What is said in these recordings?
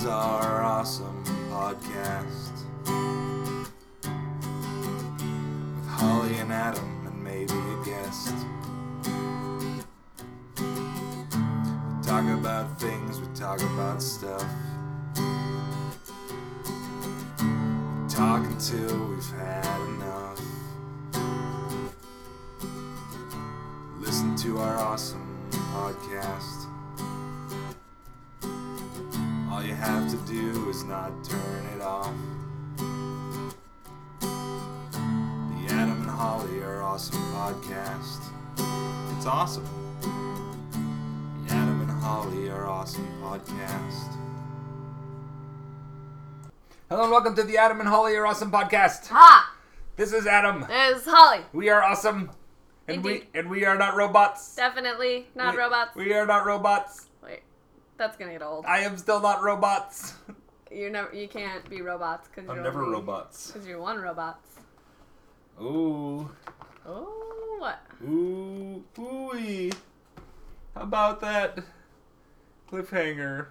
our awesome podcast with Holly and Adam and maybe a guest. We talk about things, we talk about stuff. We talk until we've had enough. Listen to our awesome podcast. All you have to do is not turn it off. The Adam and Holly are awesome podcast. It's awesome. The Adam and Holly are awesome podcast. Hello and welcome to the Adam and Holly are awesome podcast. Ha! This is Adam. This is Holly. We are awesome. And Indeed. we are not robots. Definitely not robots. We are not robots. Wait, that's gonna get old. I am still not robots. You can't be robots because I'm never robots. Because you're one robots. Ooh. Oh, what? Ooh. Ooh-wee. How about that cliffhanger?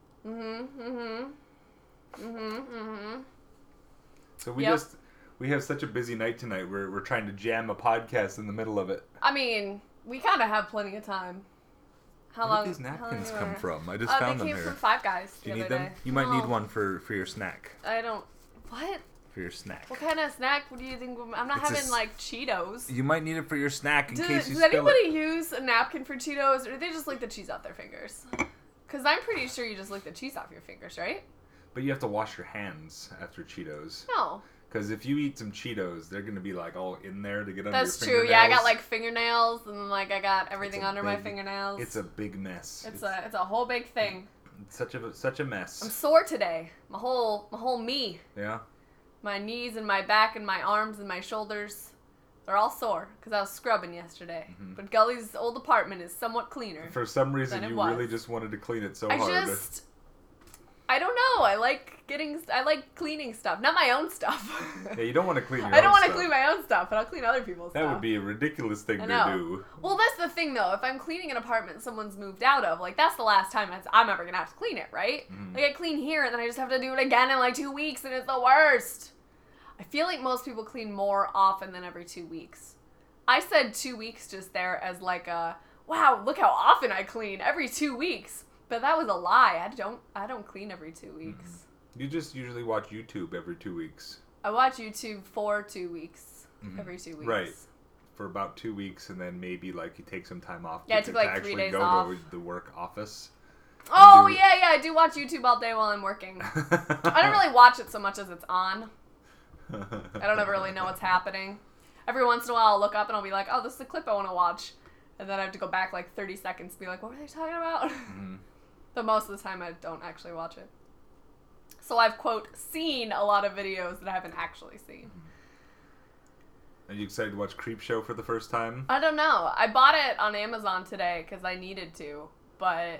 So we have such a busy night tonight. We're trying to jam a podcast in the middle of it. I mean, we kind of have plenty of time. How Where long? did these napkins how long come are- from? I just found them They came here. from Five Guys Do you the need other them? day. You might need No, one for your snack. I don't. What? For your snack. What kind of snack? What do you think? I'm not It's a having like Cheetos. You might need it for your snack in case you Does spill anybody it. use a napkin for Cheetos, or do they just lick the cheese off their fingers? Because I'm pretty sure you just lick the cheese off your fingers, right? But you have to wash your hands after Cheetos. No. Because if you eat some Cheetos, they're going to be like all in there to get under That's your true. fingernails. Yeah, I got like fingernails, and then like I got everything It's a under my big- fingernails. It's a big mess. It's a whole big thing. It's such a mess. I'm sore today. My whole me, Yeah. my knees and my back and my arms and my shoulders, they're all sore because I was scrubbing yesterday. Mm-hmm. But Gully's old apartment is somewhat cleaner. For some reason, Than it you was. really just wanted to clean it so I hard. I don't know. I like cleaning stuff, not my own stuff. Yeah, you don't want to clean your I don't own want to stuff. clean my own stuff, but I'll clean other people's That stuff. would be a ridiculous thing I to know. do. Well, that's the thing, though. If I'm cleaning an apartment someone's moved out of, like, that's the last time I'm ever going to have to clean it, right? Mm-hmm. Like, I clean here, and then I just have to do it again in, like, 2 weeks, and it's the worst. I feel like most people clean more often than every 2 weeks. I said 2 weeks just there as, like, wow, look how often I clean, every 2 weeks. But that was a lie. I don't clean every 2 weeks. You just usually watch YouTube every 2 weeks. I watch YouTube for 2 weeks, every 2 weeks. Right. For about 2 weeks, and then maybe like you take some time off Yeah, I to took, like, 3 actually days go off. to the work office. Oh, do it. yeah, I do watch YouTube all day while I'm working. I don't really watch it so much as it's on. I don't ever really know what's happening. Every once in a while I'll look up and I'll be like, oh, this is the clip I want to watch. And then I have to go back like 30 seconds to be like, what were they talking about? Mm-hmm. But most of the time I don't actually watch it. So I've, quote, seen a lot of videos that I haven't actually seen. Are you excited to watch Creepshow for the first time? I don't know. I bought it on Amazon today because I needed to. But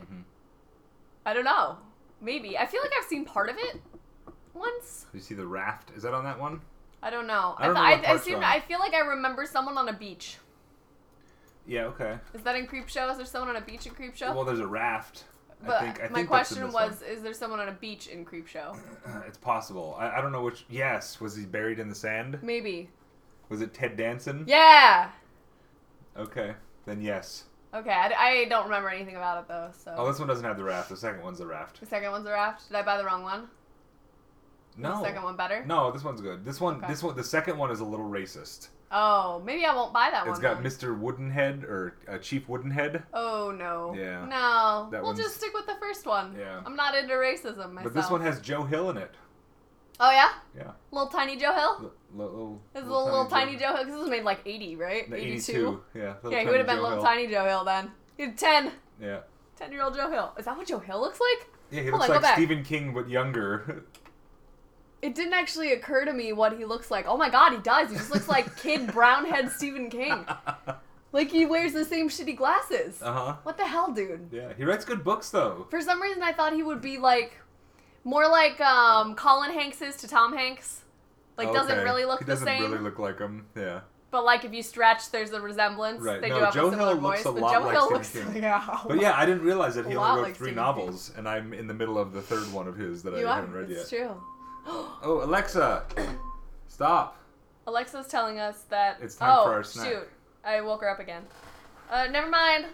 I don't know. Maybe. I feel like I've seen part of it once. Did you see The Raft? Is that on that one? I don't know. I don't know what parts are on it. I feel like I remember someone on a beach. Yeah, okay. Is that in Creepshow? Is there someone on a beach in Creepshow? Well, there's a raft. but I think my that's question in this was, is there someone on a beach in Creepshow? one. It's possible. I don't know which. Yes. Was he buried in the sand? Maybe. Was it Ted Danson? Yeah! Okay. Then yes. Okay, I don't remember anything about it though, so. Oh, this one doesn't have the raft. The second one's the raft. The second one's a raft? Did I buy the wrong one? No. The second one better? No, this one's good. This one, Okay. the second one is a little racist. Oh, maybe I won't buy that It's one got then. Mr. Woodenhead or Chief Woodenhead. Oh, no. Yeah. No. That We'll one's- just stick with the first one. Yeah. I'm not into racism myself. But this one has Joe Hill in it. Oh, yeah? Yeah. Little tiny Joe Hill? This is little tiny Joe Hill, because this was made like 80, right? The 82? 82. Yeah. Yeah, he would have been little tiny Joe Hill then. He's 10. Yeah. 10-year-old Joe Hill. Is that what Joe Hill looks like? Yeah, he Hold looks on, go like back. Stephen King, but younger. It didn't actually occur to me what he looks like. Oh my god, he does. He just looks like kid brownhead Stephen King. Like he wears the same shitty glasses. Uh-huh. What the hell, dude? Yeah, he writes good books, though. For some reason, I thought he would be like more like Colin Hanks is to Tom Hanks. Like doesn't Okay. really look He the doesn't same. really look like him. Yeah. But like if you stretch, there's a resemblance. Right. They No, do have Joe a similar Hill looks voice, a but lot Joe like Hill Stephen looks King. yeah. But yeah, I didn't realize that he A only lot wrote like 3 Stephen novels, and I'm in the middle of the 3rd one of his that You I are. haven't read It's yet. true. Oh, Alexa, stop. Alexa's telling us that. It's time for our snack. Shoot, I woke her up again. Never mind.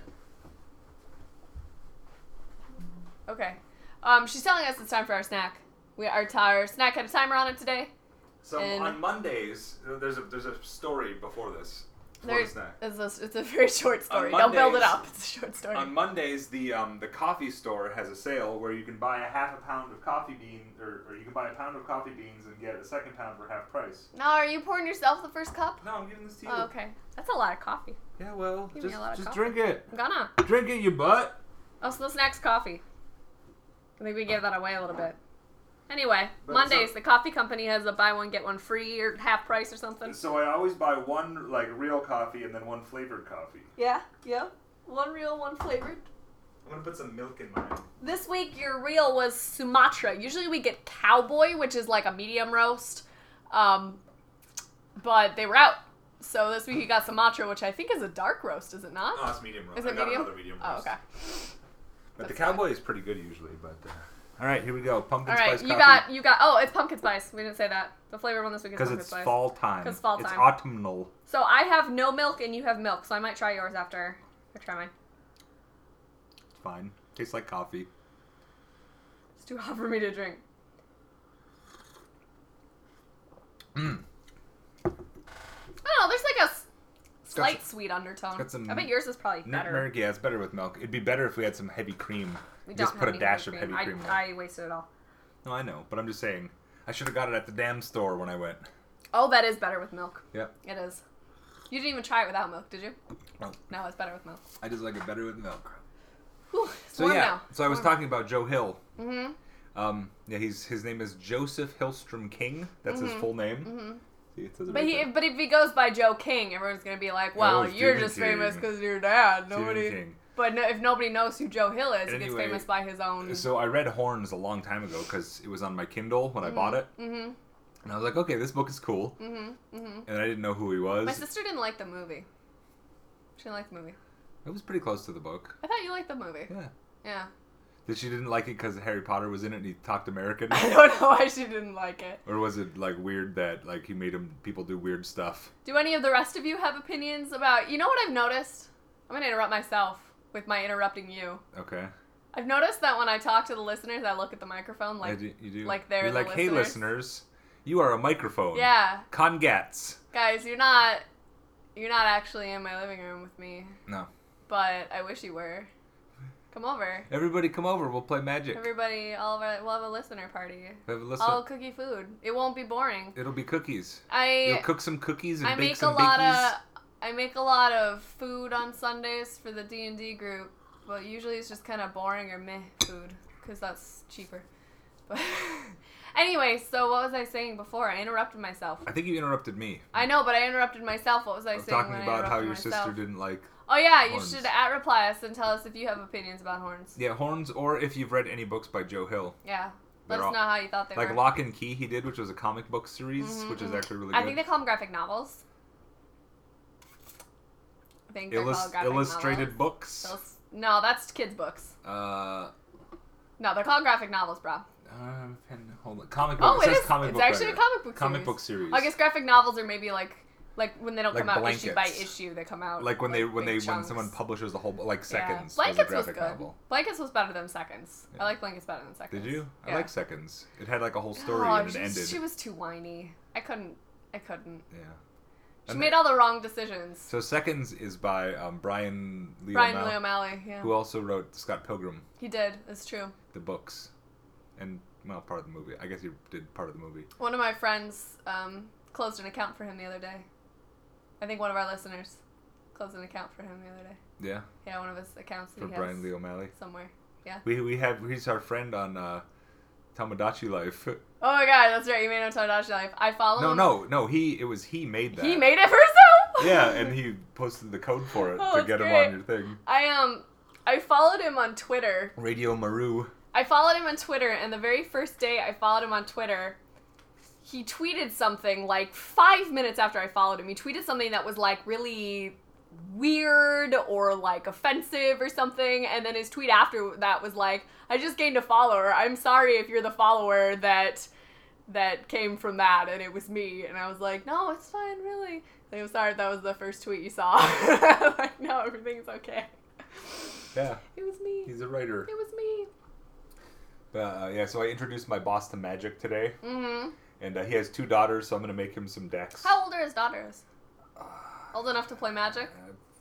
Okay. She's telling us it's time for our snack. Our snack had a timer on it today. So And- on Mondays, there's a story before this. It's a very short story. Don't build it Mondays- up. It's a short story. On Mondays, the coffee store has a sale where you can buy a half a pound of coffee beans, or you can buy a pound of coffee beans and get a second pound for half price. Now, are you pouring yourself the first cup? No, I'm giving this to you. Oh, okay. That's a lot of coffee. Yeah, well, Give me a lot of just coffee. drink it. I'm gonna. Drink it, you butt. Oh, so the snack's coffee. I think we gave that away a little bit. Anyway, But Mondays, so- the coffee company has a buy one, get one free or half price or something. So I always buy one like real coffee and then one flavored coffee. Yeah. One real, one flavored. I'm gonna put some milk in mine. This week, your reel was Sumatra. Usually we get Cowboy, which is like a medium roast. But they were out. So this week you got Sumatra, which I think is a dark roast, is it not? No, it's medium roast. Is it I got medium? another medium Oh, roast. okay. But the That's Cowboy is pretty good usually. But all right, here we go. Pumpkin All right, spice you coffee. got. Oh, it's pumpkin spice. We didn't say that. The flavor one this week is Because pumpkin it's spice. fall time. 'Cause fall It's time. autumnal. So I have no milk and you have milk, so I might try yours after I try mine. It's fine. Tastes like coffee. It's too hot for me to drink. Mmm. I don't know. There's like a slight some- sweet undertone. got some I bet yours is probably better. Nutmeg, yeah, it's better with milk. It'd be better if we had some heavy cream. We Just don't put have a any dash heavy of heavy cream. I wasted it all. No, I know, but I'm just saying. I should have got it at the damn store when I went. Oh, that is better with milk. Yep. It is. You didn't even try it without milk, did you? No. No, it's better with milk. I just like it better with milk. Whew, it's So warm yeah, now. so I was talking about Joe Hill. Mm-hmm. Yeah, his name is Joseph Hillstrom King. That's his full name. Mm-hmm. See, it says it But right there. but if he goes by Joe King, everyone's gonna be like, "Well, Oh, you're Stephen just famous King. because of your dad." Stephen Nobody. King. But no, if nobody knows who Joe Hill is, he gets Anyway, famous by his own. So I read Horns a long time ago because it was on my Kindle when I bought it, Mm-hmm. and I was like, okay, this book is cool, Mm-hmm. Mm-hmm. and I didn't know who he was. My sister didn't like the movie. She didn't like the movie. It was pretty close to the book. I thought you liked the movie. Yeah. Yeah. That she didn't like it because Harry Potter was in it and he talked American? I don't know why she didn't like it. Or was it like weird that like he made people do weird stuff? Do any of the rest of you have opinions about? You know what I've noticed? I'm gonna interrupt myself with my interrupting you. Okay. I've noticed that when I talk to the listeners, I look at the microphone like, Yeah, you do. like they're You're the like, hey listeners." listeners, you are a microphone. yeah, Congats. guys, you're not actually in my living room with me, No. but I wish you were. Come over. Everybody come over. We'll play Magic. Everybody, we'll have a listener party. Have a listen. I'll cook you food. It won't be boring. It'll be cookies. I You'll cook some cookies and I bake make some a lot bakies. of I make a lot of food on Sundays for the D&D group, but usually it's just kind of boring or meh food because that's cheaper. But anyway, so what was I saying before? I interrupted myself. I think you interrupted me. I know, but I interrupted myself. What was I I was saying talking when I about how interrupted your myself? sister didn't like. Oh yeah, you Horns. should reply us and tell us if you have opinions about horns. Yeah, Horns, or if you've read any books by Joe Hill. Yeah. Let They're us all- know how you thought they Like were. Lock and Key he did, which was a comic book series, Mhm, which is mhm. actually really good. I think they call them graphic novels. I think they're called graphic illustrated novels. books. No, that's kids' books. No, they're called graphic novels, bro. Hold on. Comic book. Oh, it it says is. comic It's book actually writer. a comic book series. Comic book series. I guess graphic novels are maybe like when they don't Like come out issue by blankets. issue, they come out Like when big chunks. someone publishes a whole like Seconds. Yeah. was a Blankets was graphic good. novel. Blankets was better than Seconds. Yeah. I like Blankets better than Seconds. Did you? Yeah. I like Seconds. It had like a whole story Oh, and it ended. she was too whiny. I couldn't. Yeah. She And made all the wrong decisions. So Seconds is by Brian Lee Brian O'Malley, Lee O'Malley, yeah. who also wrote Scott Pilgrim, He did. It's true. the books, and well, part of the movie. I guess he did part of the movie. One of my friends closed an account for him the other day. I think one of our listeners closed an account for him the other day. Yeah. Yeah, one of his accounts that For he Brian has Lee O'Malley. somewhere. Yeah. He's our friend on Tomodachi Life. Oh my god, that's right. You made him Tomodachi Life. I follow him. No. It was he made that. He made it for himself. Yeah, and he posted the code for it Oh, to that's get him great. on your thing. I followed him on Twitter. Radio Maru. I followed him on Twitter, and the very first day I followed him on Twitter, he tweeted something like 5 minutes after I followed him. He tweeted something that was like really weird or like offensive or something, and then his tweet after that was like, I just gained a follower. I'm sorry if you're the follower that came from that, and it was me. And I was like, no, it's fine, really. Like, I'm sorry if that was the first tweet you saw. Like, no, everything's okay. Yeah. It was me. He's a writer. It was me. But, yeah, so I introduced my boss to Magic today. Mm-hmm. And he has 2 daughters, so I'm going to make him some decks. How old are his daughters? Old enough to play Magic?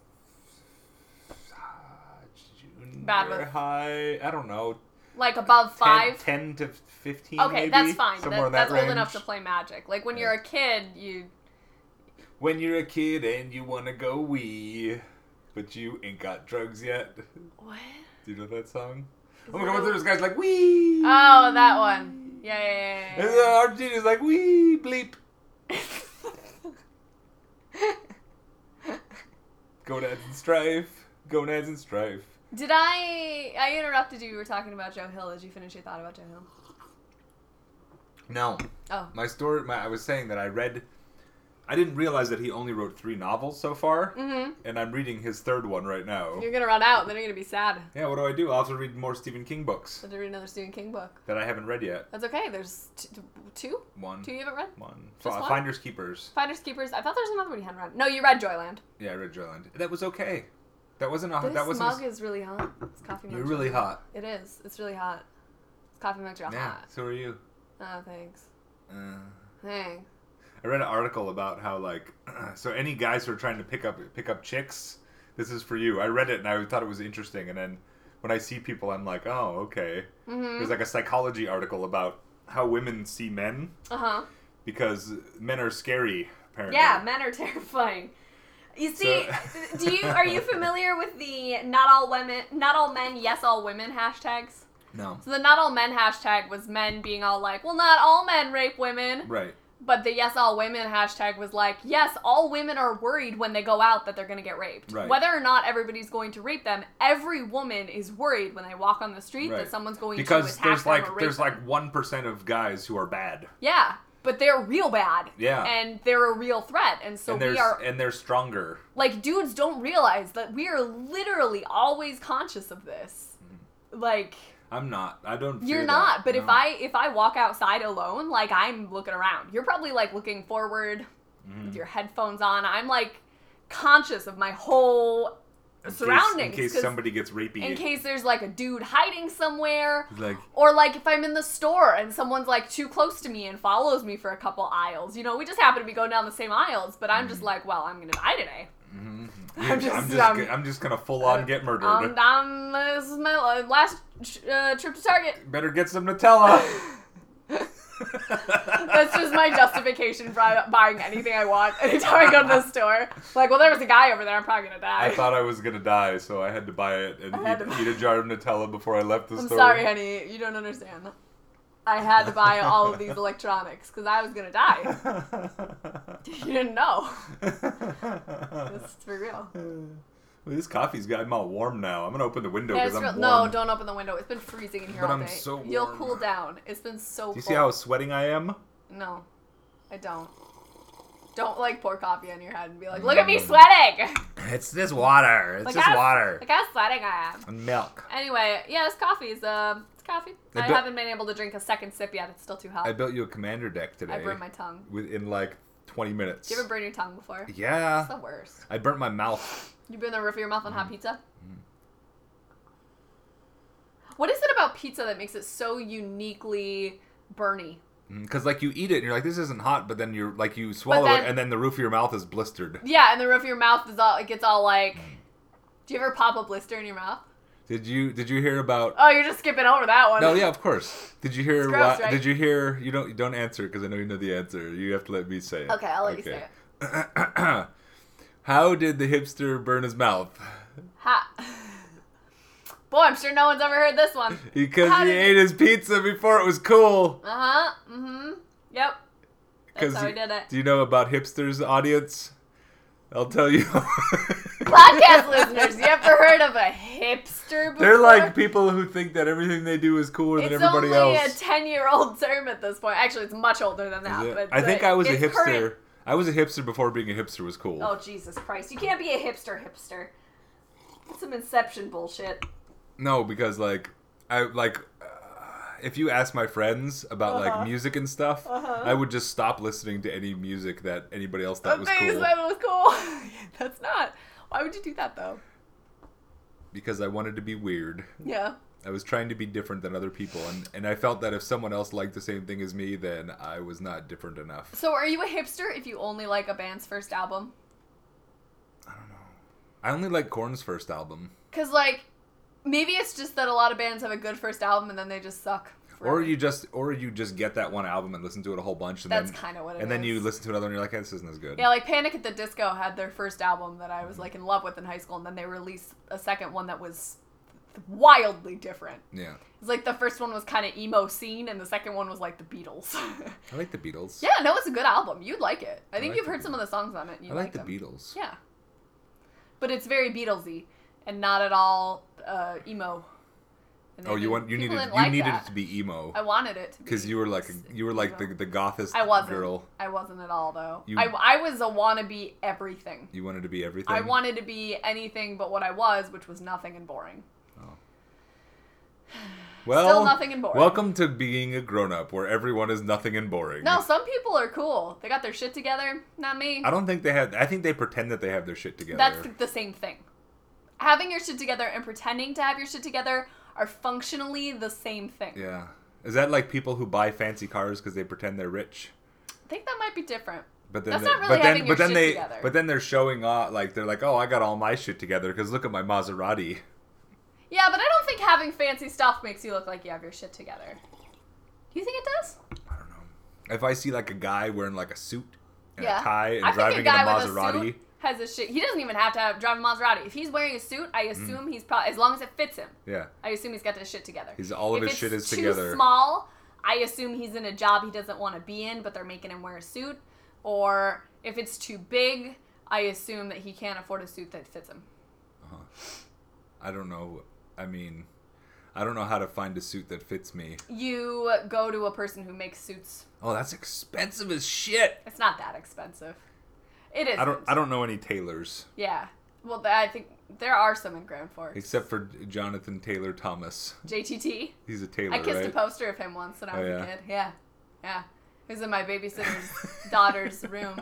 Junior Bad with- high, I don't know. Like above 5? 10 to 15, Okay, maybe? that's fine. Somewhere in That's that old range. enough to play Magic. Like, when you're a kid, you... When you're a kid and you want to go wee, but you ain't got drugs yet. What? Do you know that song? Is Oh my it god, a- what's this guy's like, wee! Oh, that one. Yeah. And Argentina's like, wee, bleep. Gonads and strife. Gonads and strife. Did I interrupted you. You were talking about Joe Hill. Did you finish your thought about Joe Hill? No. Oh. I was saying that I didn't realize that he only wrote 3 novels so far, Mm-hmm. and I'm reading his 3rd one right now. You're gonna run out, and then you're gonna be sad. Yeah, what do I do? I'll have to read more Stephen King books So to read another Stephen King book. that I haven't read yet. That's okay. There's two? One. 2 you haven't read? One. Just one? Finders Keepers. Finders Keepers. I thought there was another one you hadn't read. No, you read Joyland. Yeah, I read Joyland. That was okay. That wasn't a... This that wasn't. mug is really hot. It's coffee mug. You're really hot. It is. It's really hot. It's coffee mugs are Yeah. hot. So are you. Oh, thanks. Uh, Thanks. I read an article about how so any guys who are trying to pick up chicks, this is for you. I read it and I thought it was interesting, and then when I see people, I'm like, oh, okay. Mm-hmm. There's like a psychology article about how women see men Uh-huh. because men are scary. Apparently. Yeah, men are terrifying. You see, So- are you familiar with the not all men, yes all women hashtags? No. So the not all men hashtag was men being all like, well, not all men rape women. Right. But the yes all women hashtag was like, yes, all women are worried when they go out that they're going to get raped. Right. Whether or not everybody's going to rape them, every woman is worried when they walk on the street Right. that someone's going Because to attack them or rape there's them. like 1% of guys who are bad. Yeah, but they're real bad. Yeah. And they're a real threat. And so and they're stronger. like, dudes don't realize that we are literally always conscious of this. Like, I'm not. I don't. you're fear not, that. but No. if I walk outside alone, like, I'm looking around. You're probably like looking forward with your headphones on. I'm like conscious of my whole surroundings. In case 'cause somebody gets rapey. in case there's like a dude hiding somewhere. Like, Or like if I'm in the store and someone's like too close to me and follows me for a couple aisles. You know, we just happen to be going down the same aisles, but I'm just like, well, I'm gonna die today. I'm just gonna full on get murdered. This is my last trip to Target. Better get some Nutella. That's just my justification for buying anything I want anytime I go to the store. Like, well, there was a guy over there. I'm probably gonna die. I thought I was gonna die, so I had to buy it and eat a jar of Nutella before I left the I'm store. sorry, honey. You don't understand. I had to buy all of these electronics because I was gonna die. You didn't know. This is for real. Well, this coffee's got me all warm now. I'm gonna open the window Yeah, because it's I'm real. warm. No, don't open the window. It's been freezing in here But all I'm day. so You'll warm. cool down. It's been so Do you cold. see how sweating I am? No, I don't. Don't like pour coffee on your head and be like, look at me sweating. It's this water. It's Like just how- water. Look how sweating I am. And milk. Anyway, yeah, this coffee is it's coffee. I bet- haven't been able to drink a second sip yet. It's still too hot. I built you a commander deck today. I burned my tongue. Within like 20 minutes. Do you ever burn your tongue before? Yeah. It's the worst. I burnt my mouth. You been in the roof of your mouth on Mm. hot pizza? What is it about pizza that makes it so uniquely burny? Because like you eat it and you're like, this isn't hot, but then you're like you swallow then- it and then the roof of your mouth is blistered. Yeah, and the roof of your mouth is all, it gets all like, do you ever pop a blister in your mouth? Did you hear about? Oh, you're just skipping over that one. No, yeah, of course. Did you hear? It's gross, right? Did you hear? You don't answer because I know you know the answer. You have to let me say it. Okay, I'll let you say it. How did the hipster burn his mouth? Ha. Boy, I'm sure no one's ever heard this one. Because How he did ate his pizza before it was cool. Uh-huh. Mm-hmm. Yep. That's 'Cause how he did it. Do you know about hipsters' audience? I'll tell you. Podcast listeners, you ever heard of a hipster before? They're like people who think that everything they do is cooler than everybody else. It's only a 10-year-old term at this point. Actually, it's much older than that. But I think I was a it's hipster. current. I was a hipster before being a hipster was cool. Oh, Jesus Christ. You can't be a hipster. That's some Inception bullshit. No, because if you ask my friends about like music and stuff, I would just stop listening to any music that anybody else thought was cool. That was cool. That's not. Why would you do that though? Because I wanted to be weird. Yeah. I was trying to be different than other people, and I felt that if someone else liked the same thing as me, then I was not different enough. So are you a hipster if you only like a band's first album? I don't know. I only like Korn's first album. Because, like, maybe it's just that a lot of bands have a good first album and then they just suck. Forever. Or you just get that one album and listen to it a whole bunch, and that's kind of what it is. And then you listen to another and you're like, hey, this isn't as good. Yeah, like Panic at the Disco had their first album that I was like in love with in high school, and then they released a second one that was wildly different. Yeah. It's like the first one was kind of emo scene, and the second one was like the Beatles. I like the Beatles. Yeah, no, it's a good album. You'd like it. I think you've heard some of the songs on it. And you I like the them. Beatles. Yeah. But it's very Beatlesy and not at all emo. And you needed it to be emo. I wanted it to be. Because you were like the gothest I wasn't. girl. I wasn't at all though. I was a wannabe everything. You wanted to be everything? I wanted to be anything but what I was, which was nothing and boring. Oh. Well, still nothing and boring. Welcome to being a grown-up, where everyone is nothing and boring. No, some people are cool. They got their shit together. Not me. I don't think they have. I think they pretend that they have their shit together. That's the same thing. Having your shit together and pretending to have your shit together are functionally the same thing. Yeah. Is that like people who buy fancy cars because they pretend they're rich? I think that might be different. But then that's not really having your shit together. But then they're showing off, like they're like, oh, I got all my shit together because look at my Maserati. Yeah, but I don't think having fancy stuff makes you look like you have your shit together. Do you think it does? I don't know. If I see like a guy wearing like a suit and a Yeah. tie and I driving think a in a guy with Maserati. a suit has a shit. He doesn't even have to drive a Maserati. If he's wearing a suit, I assume he's probably, as long as it fits him. Yeah. I assume he's got his shit together. All of his shit is together. If it's too small, I assume he's in a job he doesn't want to be in, but they're making him wear a suit. Or if it's too big, I assume that he can't afford a suit that fits him. Uh-huh. I don't know. I mean, I don't know how to find a suit that fits me. You go to a person who makes suits. Oh, that's expensive as shit. It's not that expensive. It isn't. I don't know any tailors. Yeah. Well, I think there are some in Grand Forks. Except for Jonathan Taylor Thomas. JTT. He's a tailor, I kissed right? a poster of him once when I was yeah? a kid. Yeah. Yeah. It was in my babysitter's daughter's room.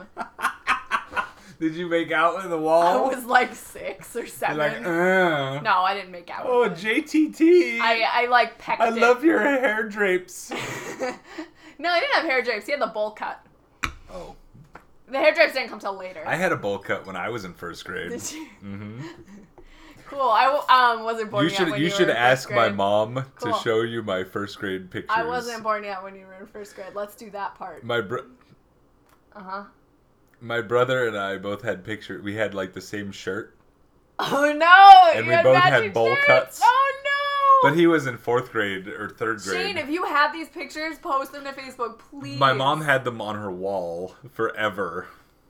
Did you make out in the wall? I was like 6 or 7. You're like, No, I didn't make out oh, with it. JTT. I like pecked I it. love your hair drapes. No, I didn't have hair drapes. He had the bowl cut. Oh. The hair drapes didn't come till later. I had a bowl cut when I was in first grade. Did you? Mm-hmm. Cool. I wasn't born yet when you You should were in ask first my grade. mom Cool. to show you my first grade pictures. I wasn't born yet when you were in first grade. Let's do that part. Uh-huh. My brother and I both had pictures. We had like the same shirt. Oh no! And you we had both had matching bowl shirts? cuts. Oh no! But he was in 4th grade or 3rd grade. Shane, if you have these pictures, post them to Facebook, please. My mom had them on her wall forever.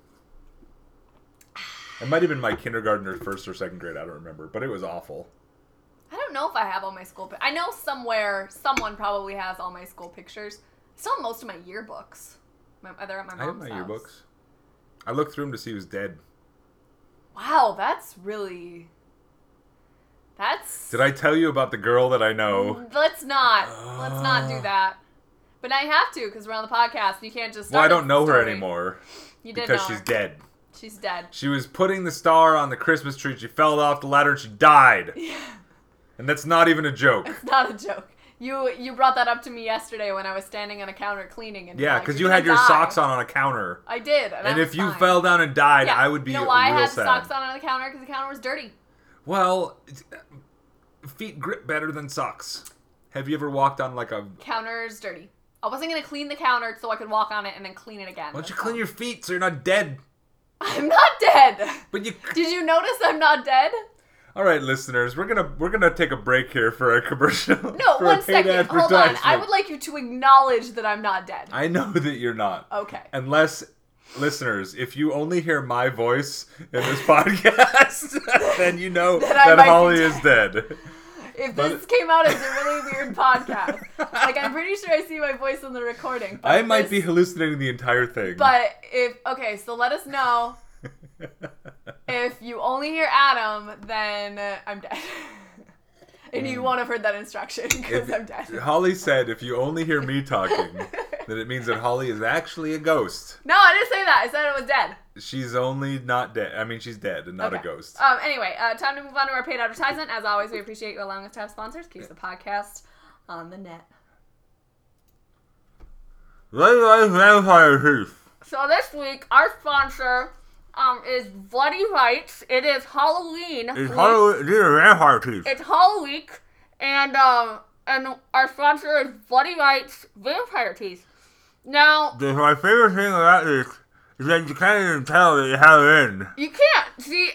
It might have been my kindergarten or 1st or 2nd grade. I don't remember, but it was awful. I don't know if I have all my school pictures. I know somewhere, someone probably has all my school pictures. I still have most of my yearbooks. They're at my mom's I have my house. yearbooks. I looked through them to see who's dead. Wow, that's really... That's... Did I tell you about the girl that I know? Let's not do that. But I have to, because we're on the podcast. You can't just Well, start I don't know her story. anymore. You did because know she's her. dead. She's dead. She was putting the star on the Christmas tree. She fell off the ladder and she died. Yeah. And that's not even a joke. It's not a joke. You brought that up to me yesterday when I was standing on a counter cleaning. And Yeah, like, because "You're you had gonna your die." socks on a counter. I did. And I if was you fine. fell down and died, Yeah. I would be You know why real I had sad. socks on the counter? Because the counter was dirty. Well, feet grip better than socks. Have you ever walked on like a... Counter's dirty. I wasn't going to clean the counter so I could walk on it and then clean it again. Why don't you clean your feet so you're not dead? I'm not dead. But you... Did you notice I'm not dead? All right, listeners, we're gonna take a break here for a commercial. No, for one a paid second. Hold on. I advertisement. would like you to acknowledge that I'm not dead. I know that you're not. Okay. Unless Listeners, if you only hear my voice in this podcast, then you know Then I that might be Holly dead. is dead. If this came out as a really weird podcast, like I'm pretty sure I see my voice in the recording. But I might this- be hallucinating the entire thing. But so let us know. If you only hear Adam, then I'm dead. And you won't have heard that instruction because I'm dead. Holly said if you only hear me talking, then it means that Holly is actually a ghost. No, I didn't say that. I said it was dead. She's only not dead. I mean, she's dead and not a Okay. ghost. Anyway, time to move on to our paid advertisement. As always, we appreciate you allowing us to have sponsors. Keeps the podcast on the net. Vampire Tooth. So this week, our sponsor is Bloody Rights. It is Halloween. These are vampire teeth. It's Halloween, and our sponsor is Bloody Rights Vampire Teeth. Now, My favorite thing about this is that you can't even tell that you have it in. you can't see.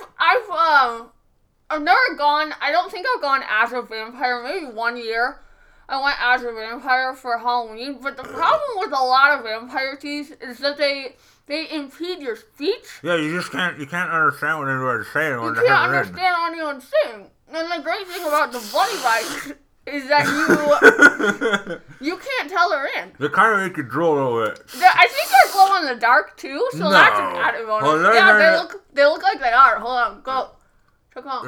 I've never gone. I don't think I've gone as a vampire. Maybe 1 year I went as a vampire for Halloween. But the problem with a lot of vampire teeth is that they impede your speech. Yeah, you can't understand what anyone's saying You can't understand what anyone's saying. And the great thing about the Bloody Rights is that you can't tell they're in. They kind of make you drool a little bit. I think they're glow in the dark too, so that's an No. added bonus. Well, they're yeah, kinda- they look like they are. Hold on, go. Check them out.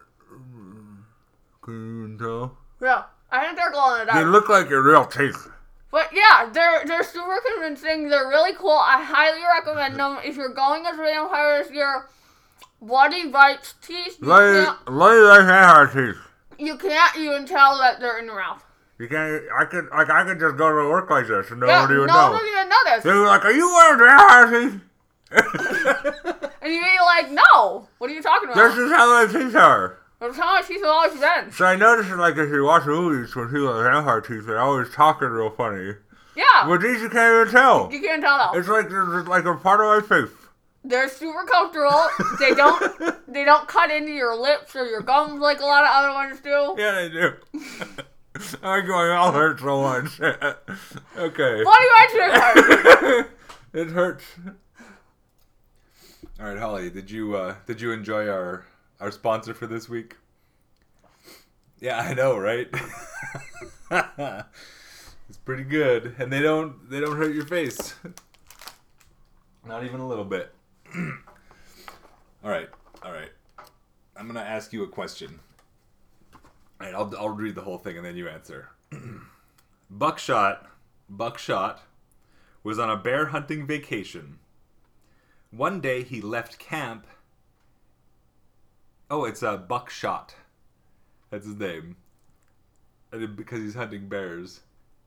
Can you even tell? Yeah, I think they're glow in the They dark. look like your real teeth. But yeah, they're super convincing. They're really cool. I highly recommend them. If you're going as vampires, your Bloody Rights teeth, Like vampire teeth. you can't even tell that they're in your mouth. You can't. I could just go to work like this and Yeah, nobody would no know. one even notice. They were like, "Are you wearing vampire teeth?" And you'd be like, no, what are you talking about? This is how my teeth are. That's how my teeth have always been. So I noticed, like, if you watch movies when people have vampire teeth, they're always talking real funny. Yeah, But these you can't even tell. you can't tell though. It's like they're like a part of my face. They're super comfortable. They don't cut into your lips or your gums like a lot of other ones do. Yeah, they do. I'm going, I'll hurt so much. Okay. Bloody Rights vampires. It hurts. All right, Holly, did you enjoy our sponsor for this week? Yeah, I know, right? It's pretty good, and they don't hurt your face. Not even a little bit. All right. I'm gonna ask you a question. All right, I'll read the whole thing and then you answer. Buckshot was on a bear hunting vacation. One day he left camp. Oh, it's Buckshot. That's his name. Because he's hunting bears.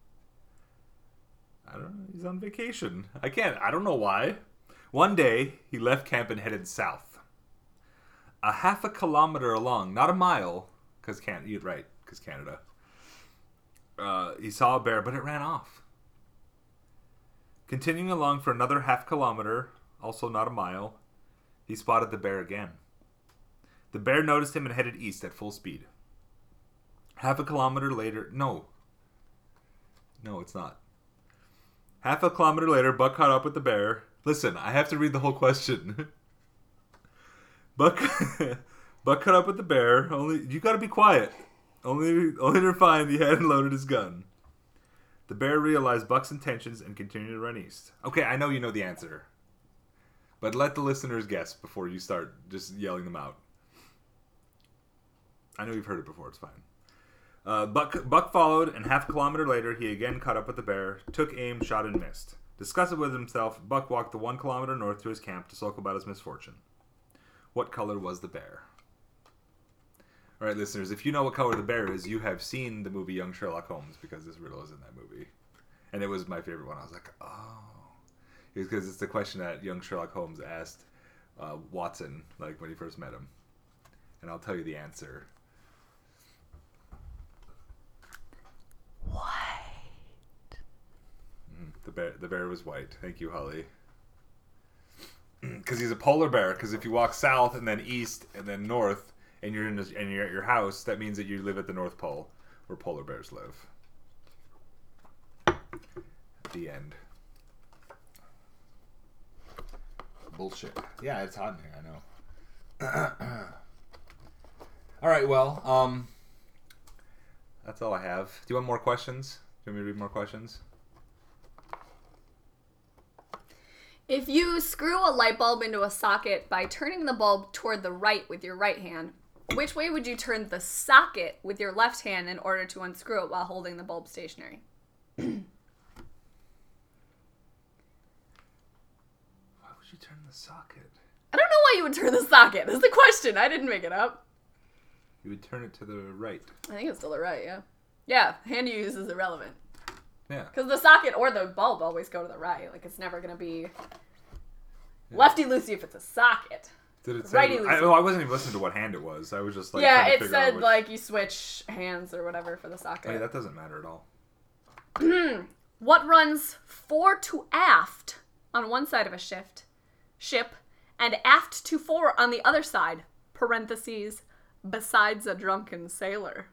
I don't know. He's on vacation. I don't know why. One day he left camp and headed south. A half a kilometer along, not a mile, because Canada. He saw a bear, but it ran off. Continuing along for another half kilometer, also not a mile, he spotted the bear again. The bear noticed him and headed east at full speed. Half a kilometer later, no, it's not. Half a kilometer later, Buck caught up with the bear. Listen, I have to read the whole question. Buck caught up with the bear. You gotta be quiet. Only to find he hadn't loaded his gun. The bear realized Buck's intentions and continued to run east. Okay, I know you know the answer. But let the listeners guess before you start just yelling them out. I know you've heard it before, it's fine. Buck followed, and half a kilometer later, he again caught up with the bear, took aim, shot, and missed. Disgusted with himself, Buck walked the 1 kilometer north to his camp to sulk about his misfortune. What color was the bear? Alright, listeners, if you know what color the bear is, you have seen the movie Young Sherlock Holmes, because this riddle is in that movie. And it was my favorite one. I was like, oh. Because it's the question that young Sherlock Holmes asked Watson, like, when he first met him. And I'll tell you the answer. The bear was white. Thank you, Holly. Because he's a polar bear. Because if you walk south and then east and then north, and you're at your house, that means that you live at the North Pole, where polar bears live. The end. Bullshit. Yeah, it's hot in here, I know. All right, well, that's all I have. Do you want more questions? Do you want me to read more questions? If you screw a light bulb into a socket by turning the bulb toward the right with your right hand, which way would you turn the socket with your left hand in order to unscrew it while holding the bulb stationary? Why would you turn the socket? I don't know why you would turn the socket. That's the question. I didn't make it up. You would turn it to the right. I think it's still the right, yeah. Yeah, hand use is irrelevant. Yeah. Because the socket or the bulb always go to the right. Like, it's never going to be lefty-loosey if it's a socket. Did it say? Righty-loosey. I wasn't even listening to what hand it was. I was just like. Yeah, trying to it figure out said, which... like, you switch hands or whatever for the socket. Hey, that doesn't matter at all. What runs fore to aft on one side of a ship, and aft to fore on the other side, parentheses, besides a drunken sailor?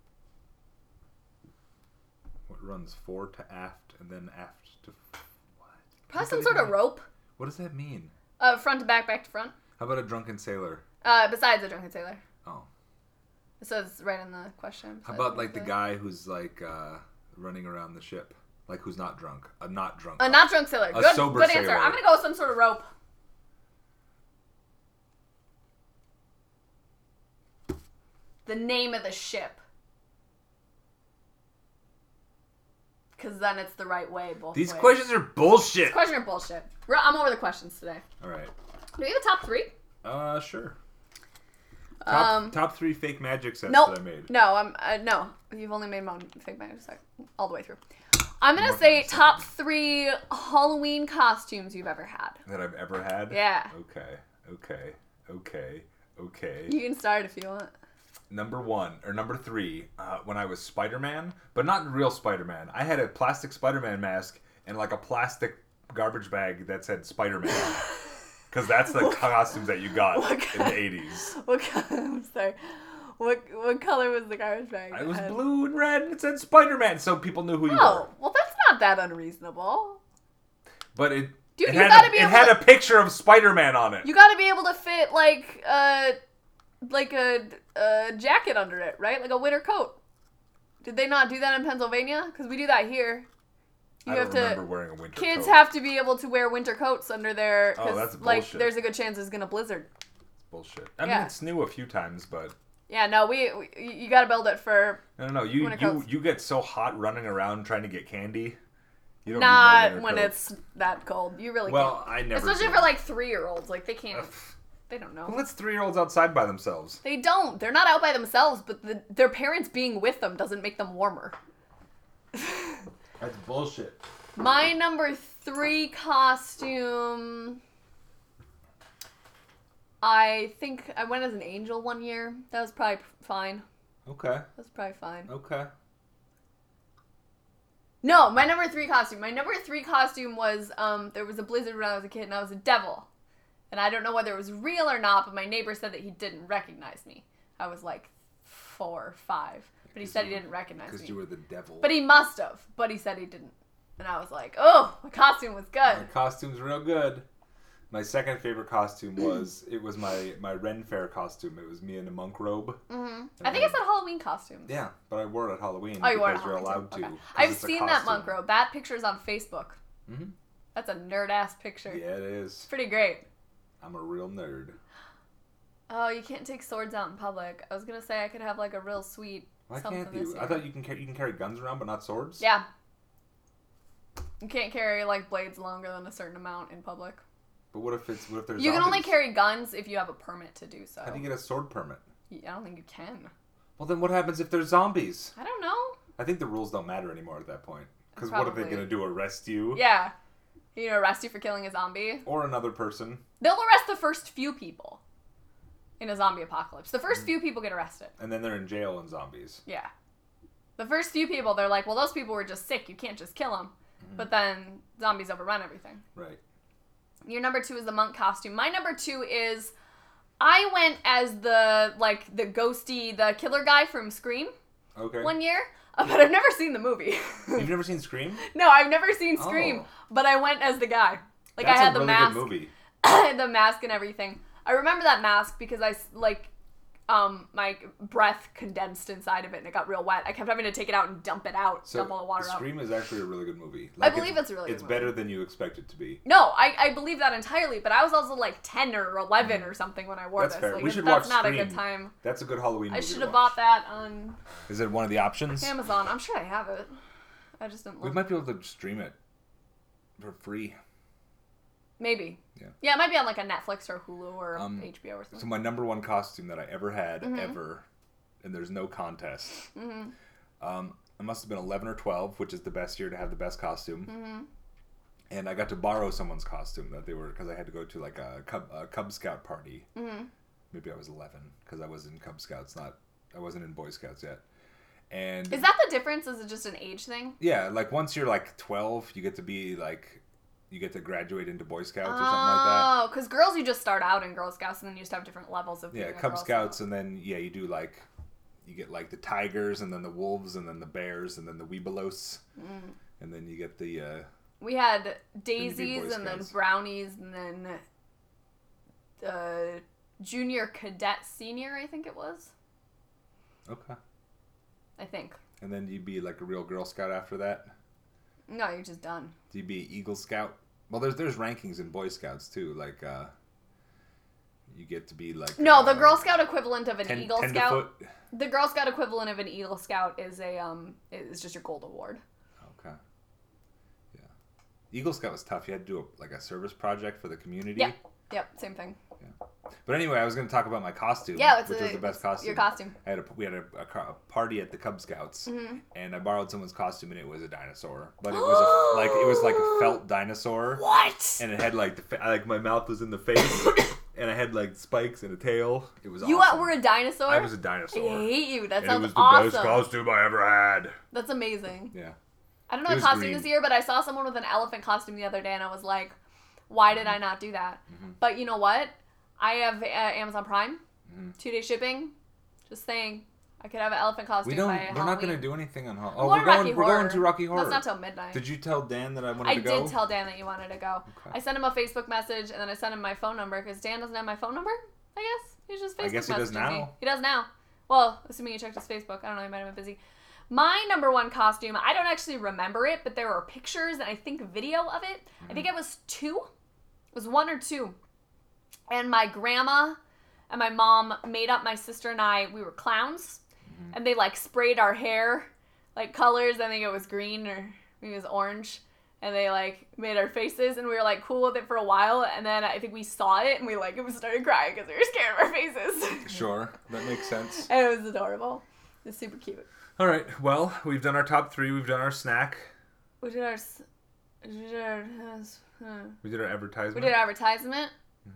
What runs fore to aft and then aft to... What? Probably some sort of rope. What does that mean? Front to back, back to front. How about a drunken sailor? Besides a drunken sailor. Oh. It says right in the question. How about like the guy who's like running around the ship? Like who's not drunk? A not drunk. A not drunk sailor. A Good, sober good answer. sailor. I'm gonna go with some sort of rope. The name of the ship. Because then it's the right way both These ways. questions are bullshit. These questions are bullshit. I'm over the questions today. All right. Do we have a top 3? Sure. Top 3 fake magic sets Nope. that I made. No, no. You've only made one fake magic set all the way through. I'm gonna say top 3 Halloween costumes you've ever had. That I've ever had? Yeah. Okay. You can start if you want. Number 3, when I was Spider-Man, but not real Spider-Man. I had a plastic Spider-Man mask and like a plastic garbage bag that said Spider-Man on it. Because that's the costumes that you got in the 80s. I'm sorry. What color was the garbage bag? It was blue and red and it said Spider-Man, so people knew who you were. Oh, well that's not that unreasonable. But it Dude, it had a picture of Spider-Man on it. You gotta be able to fit like a jacket under it, right? Like a winter coat. Did they not do that in Pennsylvania? Because we do that here. I don't remember wearing a winter coat. Kids have to be able to wear winter coats under their... Oh, that's like, bullshit. there's a good chance it's gonna blizzard. It's bullshit. I mean, it's new a few times, but... Yeah, no, we you gotta build it for... No. You get so hot running around trying to get candy. You don't Not need no when winter it's that cold. You really Well, can't. I never Especially did. for like 3-year-olds. Like, they can't... They don't know. Who lets 3-year-olds outside by themselves? They don't. They're not out by themselves, but their parents being with them doesn't make them warmer. That's bullshit. My number 3 costume... I think I went as an angel one year. That was probably fine. Okay. That was probably fine. Okay. No, my number 3 costume. My number 3 costume was, there was a blizzard when I was a kid, and I was a devil. And I don't know whether it was real or not, but my neighbor said that he didn't recognize me. I was like 4 or 5. But he said he didn't recognize me. Because you were the devil. But he must have. But he said he didn't. And I was like, oh, my costume was good. My costume's real good. My second favorite costume was my Ren Fair costume. It was me in a monk robe. Mm-hmm. I think I said Halloween costumes. Yeah, but I wore it at Halloween Oh, you wore it because at you're Halloween allowed too. to. Okay. 'cause I've it's a seen that costume. monk robe. That picture's on Facebook. Mm-hmm. That's a nerd-ass picture. Yeah, it It's is. pretty great. I'm a real nerd. Oh, you can't take swords out in public. I was gonna say I could have like a real sweet Why something can't this you? year. I thought you can carry guns around, but not swords. Yeah. You can't carry like blades longer than a certain amount in public. But what if there's You can only zombies? carry guns if you have a permit to do so. How do you get a sword permit? I don't think you can. Well, then what happens if there's zombies? I don't know. I think the rules don't matter anymore at that point. Because what are they Probably. going to do? Arrest you? Yeah. You know, arrest you for killing a zombie. Or another person? They'll arrest the first few people in a zombie apocalypse. The first few people get arrested. And then they're in jail in zombies. Yeah. The first few people, they're like, well, those people were just sick. You can't just kill them. But then zombies overrun everything. Right. Your number 2 is the monk costume. My number 2 is I went as the ghosty, the killer guy from Scream Okay. one year. But I've never seen the movie. You've never seen Scream? No, I've never seen Scream. Oh. But I went as the guy. Like, That's I had a the really mask. good movie. the mask and everything. I remember that mask because my breath condensed inside of it and it got real wet. I kept having to take it out and dump it out, dump all the water out. Scream is actually a really good movie. I believe it's a really good movie. It's better than you expect it to be. No, I believe that entirely, but I was also like 10 or 11 or something when I wore That's this. fair. Like, We should that's watch not Scream. a good time. That's a good Halloween movie. I should to have watch. bought that on Is it one of the options? Amazon. I'm sure I have it. I just didn't We look. might be able to stream it for free. Maybe. Yeah. It might be on like a Netflix or Hulu or HBO or something. So my number one costume that I ever had, Mm-hmm. ever, and there's no contest. I must have been 11 or 12, which is the best year to have the best costume. Mm-hmm. And I got to borrow someone's costume that they were, because I had to go to like a Cub Scout party. Mm-hmm. Maybe I was 11 because I was in Cub Scouts, I wasn't in Boy Scouts yet. And Is that the difference? Is it just an age thing? yeah, like once you're like 12, you get to graduate into Boy Scouts or something like that. Oh, because girls, you just start out in Girl Scouts and then you just have different levels of being Yeah, a Cub Girl Scouts, Scout. and then you do like you get like the tigers, and then the wolves, and then the bears, and then the weebelos, and then you get the We had Boy daisies and then Scouts. brownies and then junior cadet senior, I think it was. okay, I think. and then you'd be like a real Girl Scout after that. No, you're just done. You'd be Eagle Scout. Well, there's rankings in Boy Scouts too. Like you get to be like No, the Girl Scout equivalent of an Eagle Scout. Tenderfoot. The Girl Scout equivalent of an Eagle Scout is is just your gold award. Okay. Yeah. Eagle Scout was tough. You had to do a service project for the community. Yeah. Yep, same thing. But anyway, I was going to talk about my costume, Yeah, which was the best costume. Your costume. We had a party at the Cub Scouts, and I borrowed someone's costume, and it was a dinosaur. But it was like a felt dinosaur. What? And it had like my mouth was in the face, and I had like spikes and a tail. It was You awesome. were a dinosaur? I was a dinosaur. I hate you. That And sounds it was the awesome. best costume I ever had. That's amazing. Yeah. I don't know It the was costume green. this year, but I saw someone with an elephant costume the other day, and I was like, why did I not do that? But you know what? I have Amazon Prime, 2-day shipping. Just saying, I could have an elephant costume by Halloween. We're not going to do anything on Halloween. Oh, Rocky we're Horror. going to Rocky Horror. That's not till midnight. Did you tell Dan that I wanted I to go? did tell Dan that you wanted to go. Okay. I sent him a Facebook message, and then I sent him my phone number, because Dan doesn't have my phone number, I guess. He's just Facebook I guess he does messaging me. now. He does now. Well, assuming he checked his Facebook. I don't know, he might have been busy. My number one costume, I don't actually remember it, but there were pictures and I think video of it. I think it was 2. It was 1 or 2. And my grandma and my mom made up my sister and I. We were clowns. And they like sprayed our hair like colors. I think it was green or maybe it was orange. And they like made our faces and we were like cool with it for a while. And then I think we saw it and we started crying because we were scared of our faces. Sure, that makes sense. And it was adorable. It was super cute. All right, well, we've done our top 3. We've done our snack. We did our advertisement. We did advertisement.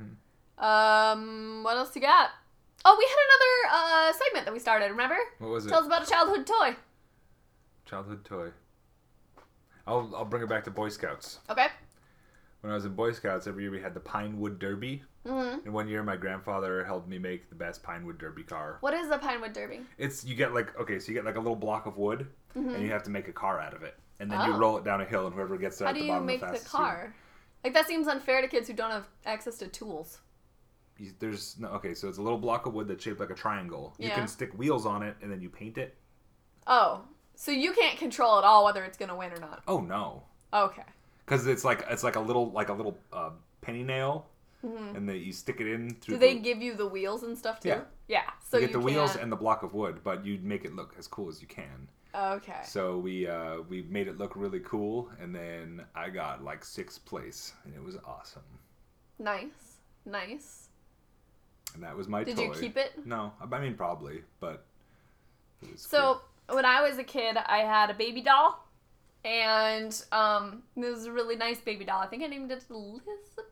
What else you got? Oh, we had another segment that we started, remember? What was it? Tell us about a childhood toy. Childhood toy. I'll bring it back to Boy Scouts. Okay. When I was in Boy Scouts, every year we had the Pinewood Derby. Mm-hmm. And one year my grandfather helped me make the best Pinewood Derby car. What is the Pinewood Derby? You get like a little block of wood, and you have to make a car out of it. And then you Oh. roll it down a hill, and whoever gets there How at do the you bottom make the the fastest. car? Like, that seems unfair to kids who don't have access to tools. So it's a little block of wood that's shaped like a triangle. You Yeah. can stick wheels on it, and then you paint it. Oh. So you can't control at all whether it's going to win or not. Oh no. Okay. Because it's like a little penny nail, and then you stick it in through. Do they give you the wheels and stuff too? Yeah. Yeah. So you get the wheels can't- and the block of wood, but you make it look as cool as you can. Okay. So we made it look really cool, and then I got like 6th place, and it was awesome. Nice. And that was my Did toy. you keep it? No, I mean probably, but. It was So when I was a kid, I had a baby doll, and it was a really nice baby doll. I think I named it Elizabeth.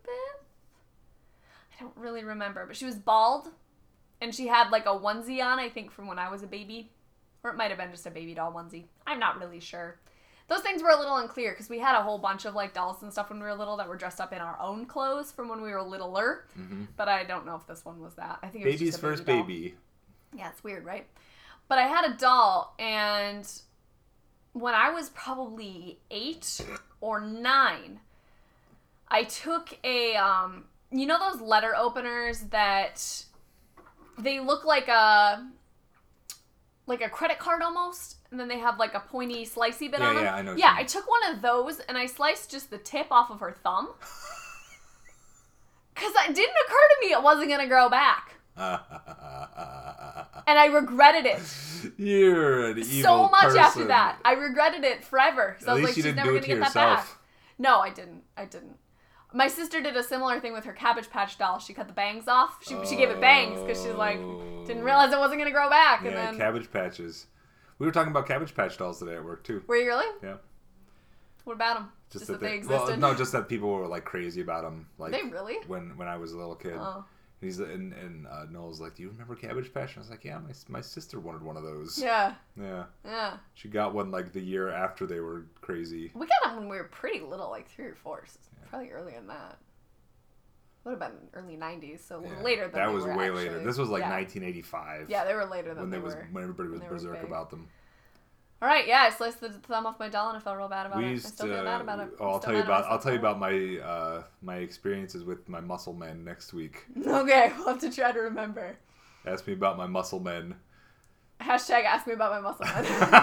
I don't really remember, but she was bald, and she had like a onesie on. I think from when I was a baby, or it might have been just a baby doll onesie. I'm not really sure. Those things were a little unclear because we had a whole bunch of like dolls and stuff when we were little that were dressed up in our own clothes from when we were littler. Mm-hmm. But I don't know if this one was that. I think it was Baby's just a baby first doll. baby. Yeah, it's weird, right? But I had a doll, and when I was probably 8 or 9, I took a you know those letter openers that they look like a credit card almost, and then they have like a pointy slicey bit on them? Yeah, I know what Yeah, you mean. I took one of those and I sliced just the tip off of her thumb. Because it didn't occur to me it wasn't going to grow back. And I regretted it. You're an evil So much person. after that. I regretted it forever. So I At was least like, you she's didn't never do going it to to get that back. yourself. No, I didn't. My sister did a similar thing with her Cabbage Patch doll. She cut the bangs off. She gave it bangs because she's like, didn't realize it wasn't going to grow back. And Yeah, then, Cabbage Patches. We were talking about Cabbage Patch dolls today at work, too. were you really? Yeah. What about them? Just that they existed? Well, no, just that people were, like, crazy about them. Like, They really? When I was a little kid. Oh. And Noel's like, do you remember Cabbage Patch? And I was like, yeah, my sister wanted one of those. Yeah. Yeah. Yeah. She got one, like, the year after they were crazy. We got them when we were pretty little, like 3 or 4. So probably earlier than that. Would have been early 90s, so Yeah. later than That they was were way actually. later. This was like Yeah. 1985. Yeah, they were later than when they they was were. when everybody was when they were berserk big. about them. All right, yeah, I sliced the thumb off my doll and I felt real bad about We it. I used still to. feel bad about it. Oh, I'll tell you about my my experiences with my muscle men next week. Okay, we'll have to try to remember. Ask me about my muscle men. Hashtag ask me about my muscle man.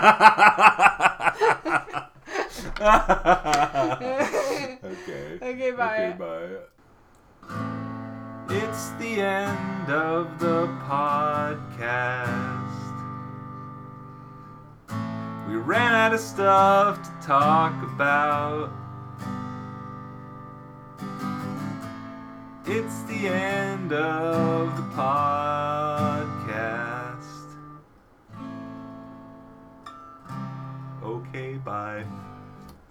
Okay. Okay, bye. Okay, bye. It's the end of the podcast. We ran out of stuff to talk about. It's the end of the podcast. Okay, bye.